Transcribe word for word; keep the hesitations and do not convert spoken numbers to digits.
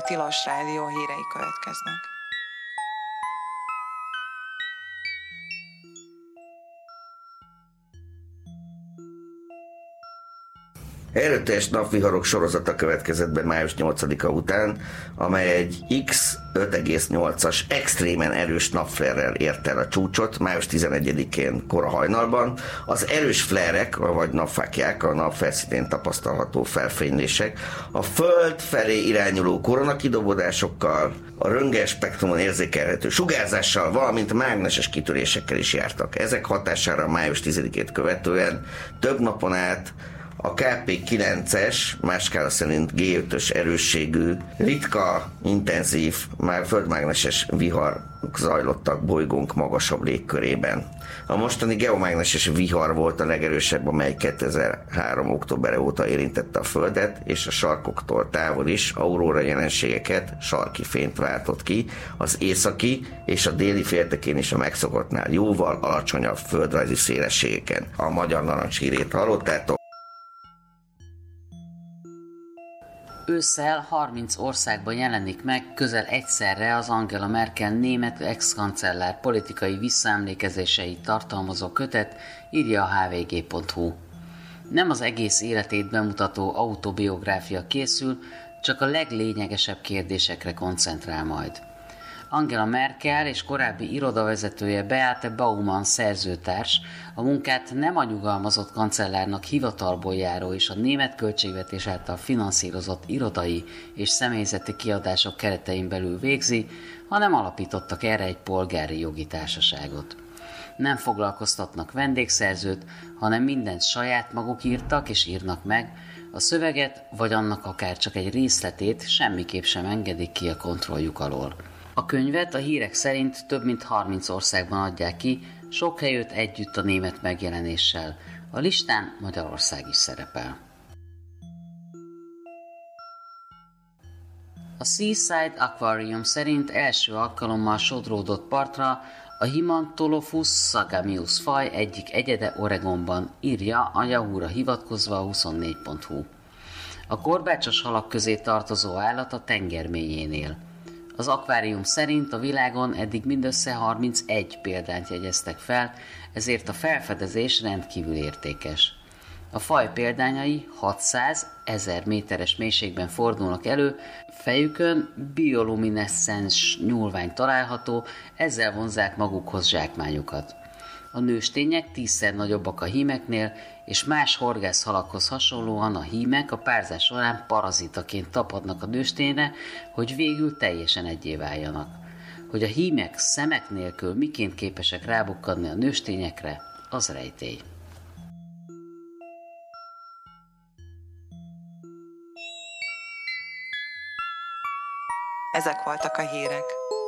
Tilos Rádió hírei következnek. Erőteljes napviharok sorozata következett be május nyolcadika után, amely egy X öt egész nyolcas extrémen erős napflare-rel ért el a csúcsot május tizenegyedikén kora hajnalban. Az erős flare-ek, vagy napfáklyák, a nap felszínén tapasztalható felfénylések a Föld felé irányuló koronakidobódásokkal, a röntgen spektrumon érzékelhető sugárzással, valamint mágneses kitörésekkel is jártak. Ezek hatására május tizedikét követően több napon át a ká pé kilences, más skála szerint gé ötös erősségű, ritka, intenzív, már földmágneses viharok zajlottak bolygónk magasabb légkörében. A mostani geomágneses vihar volt a legerősebb, amely kétezer-három október óta érintette a Földet, és a sarkoktól távol is aurora jelenségeket, sarki fényt váltott ki, az északi és a déli féltekén is a megszokottnál jóval alacsonyabb földrajzi szélességeken. A Magyar Narancs hírét hallottátok. Ősszel harminc országban jelenik meg közel egyszerre az Angela Merkel német ex-kancellár politikai visszaemlékezéseit tartalmazó kötet, írja a há vé gé pont hú. Nem az egész életét bemutató autobiográfia készül, csak a leglényegesebb kérdésekre koncentrál majd. Angela Merkel és korábbi irodavezetője Beate Baumann szerzőtárs a munkát nem a nyugalmazott kancellárnak hivatalból járó és a német költségvetés által finanszírozott irodai és személyzeti kiadások keretein belül végzi, hanem alapítottak erre egy polgári jogi társaságot. Nem foglalkoztatnak vendégszerzőt, hanem mindent saját maguk írtak és írnak meg, a szöveget vagy annak akár csak egy részletét semmiképp sem engedik ki a kontrolljuk alól. A könyvet a hírek szerint több mint harminc országban adják ki, sok helyütt együtt a német megjelenéssel. A listán Magyarország is szerepel. A Seaside Aquarium szerint első alkalommal sodródott partra a Himantolophus sagamius faj egyik egyede Oregonban, írja a Yahoo-ra hivatkozva a huszonnégy pont hú. A korbácsos halak közé tartozó állat a tenger mélyén él. Az akvárium szerint a világon eddig mindössze harmincegy példányt jegyeztek fel, ezért a felfedezés rendkívül értékes. A faj példányai hatszáz-ezer méteres mélységben fordulnak elő, fejükön biolumineszcens nyúlvány található, ezzel vonzzák magukhoz zsákmányukat. A nőstények tízszer nagyobbak a hímeknél, és más horgászhalakhoz hasonlóan a hímek a párzás során parazitaként tapadnak a nőstényre, hogy végül teljesen egyé váljanak. Hogy a hímek szemek nélkül miként képesek rábukkadni a nőstényekre, az rejtély. Ezek voltak a hírek.